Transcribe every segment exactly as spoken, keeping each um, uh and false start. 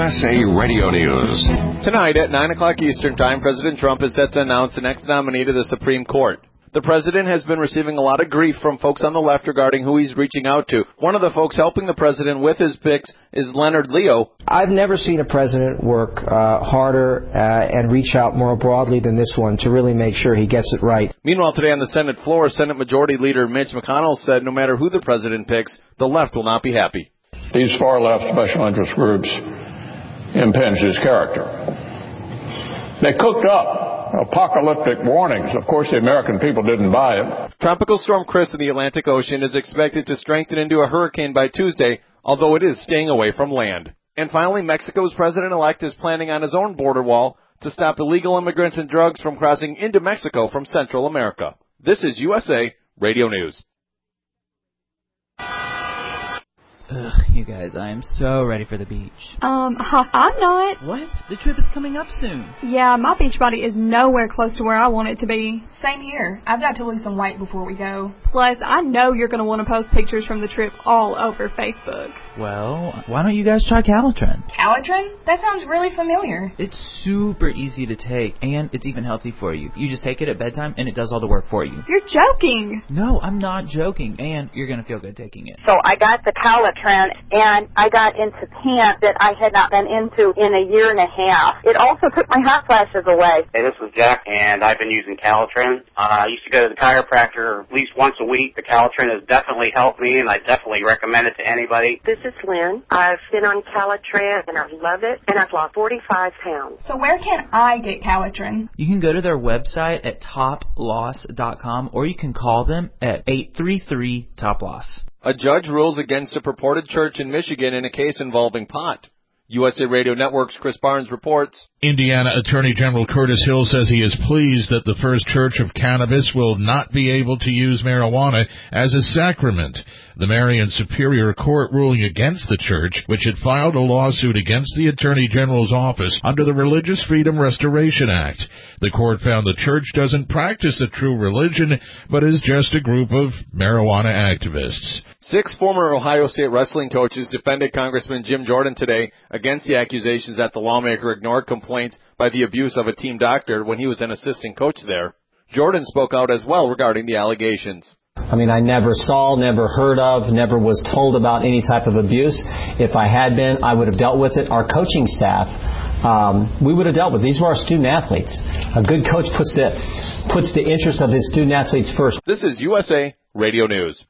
S A Radio News. Tonight at nine o'clock Eastern Time, President Trump is set to announce the next nominee to the Supreme Court. The president has been receiving a lot of grief from folks on the left regarding who he's reaching out to. One of the folks helping the president with his picks is Leonard Leo. I've never seen a president work uh, harder uh, and reach out more broadly than this one to really make sure he gets it right. Meanwhile, today on the Senate floor, Senate Majority Leader Mitch McConnell said no matter who the president picks, the left will not be happy. These far-left special interest groups impinge his character. They cooked up apocalyptic warnings. Of course, the American people didn't buy it. Tropical Storm Chris in the Atlantic Ocean is expected to strengthen into a hurricane by Tuesday, although it is staying away from land. And finally, Mexico's president-elect is planning on his own border wall to stop illegal immigrants and drugs from crossing into Mexico from Central America. This is U S A Radio News. Ugh, you guys, I am so ready for the beach. Um, I'm not. What? The trip is coming up soon. Yeah, my beach body is nowhere close to where I want it to be. Same here. I've got to lose some weight before we go. Plus, I know you're going to want to post pictures from the trip all over Facebook. Well, why don't you guys try Calitrin? Calitrin? That sounds really familiar. It's super easy to take, and it's even healthy for you. You just take it at bedtime, and it does all the work for you. You're joking. No, I'm not joking, and you're going to feel good taking it. So I got the Calitrin, and I got into pants that I had not been into in a year and a half. It also took my hot flashes away. Hey, this is Jack, and I've been using Calitrin. Uh, I used to go to the chiropractor at least once a week. The Calitrin has definitely helped me, and I definitely recommend it to anybody. This is Lynn. I've been on Calitrin, and I love it, and I've lost forty-five pounds. So where can I get Calitrin? You can go to their website at top loss dot com, or you can call them at eight three three top loss. A judge rules against a purported church in Michigan in a case involving pot. U S A Radio Network's Chris Barnes reports. Indiana Attorney General Curtis Hill says he is pleased that the First Church of Cannabis will not be able to use marijuana as a sacrament. The Marion Superior Court ruling against the church, which had filed a lawsuit against the Attorney General's office under the Religious Freedom Restoration Act. The court found the church doesn't practice a true religion, but is just a group of marijuana activists. Six former Ohio State wrestling coaches defended Congressman Jim Jordan today against the accusations that the lawmaker ignored complaints by the abuse of a team doctor when he was an assistant coach there. Jordan spoke out as well regarding the allegations. I mean, I never saw, never heard of, never was told about any type of abuse. If I had been, I would have dealt with it. Our coaching staff, um, we would have dealt with it. These were our student athletes. A good coach puts the, puts the interest of his student athletes first. This is U S A Radio News.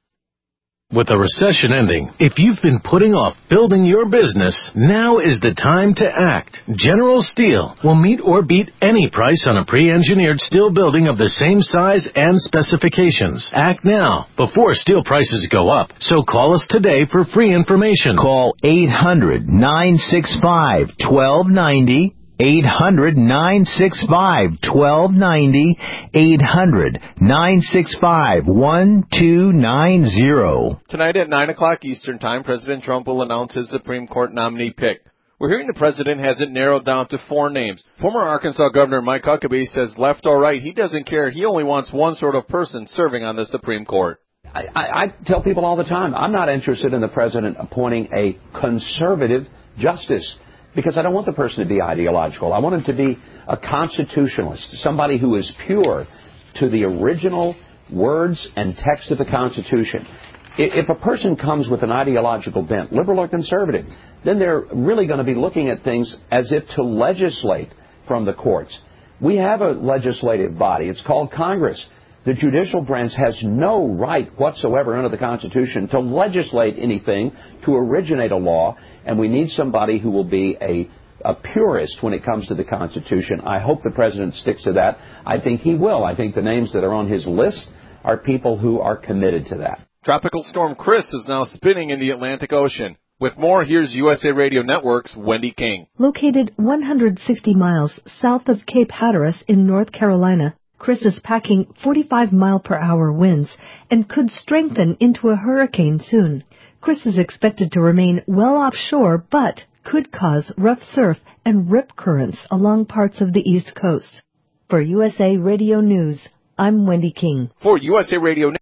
With a recession ending, if you've been putting off building your business, now is the time to act. General Steel will meet or beat any price on a pre-engineered steel building of the same size and specifications. Act now, before steel prices go up. So call us today for free information. Call eight hundred, nine six five, one two nine zero. eight hundred, nine six five, one two nine zero. eight hundred, nine six five, one two nine zero. Tonight at nine o'clock Eastern Time, President Trump will announce his Supreme Court nominee pick. We're hearing the president has it narrowed down to four names. Former Arkansas Governor Mike Huckabee says left or right, he doesn't care. He only wants one sort of person serving on the Supreme Court. I, I, I tell people all the time, I'm not interested in the president appointing a conservative justice, because I don't want the person to be ideological. I want him to be a constitutionalist, somebody who is pure to the original words and text of the Constitution. If a person comes with an ideological bent, liberal or conservative, then they're really going to be looking at things as if to legislate from the courts. We have a legislative body. It's called Congress. The judicial branch has no right whatsoever under the Constitution to legislate anything, to originate a law, and we need somebody who will be a, a purist when it comes to the Constitution. I hope the president sticks to that. I think he will. I think the names that are on his list are people who are committed to that. Tropical Storm Chris is now spinning in the Atlantic Ocean. With more, here's U S A Radio Network's Wendy King. Located one hundred sixty miles south of Cape Hatteras in North Carolina, Chris is packing forty-five mile per hour winds and could strengthen into a hurricane soon. Chris is expected to remain well offshore, but could cause rough surf and rip currents along parts of the East Coast. For U S A Radio News, I'm Wendy King. For U S A Radio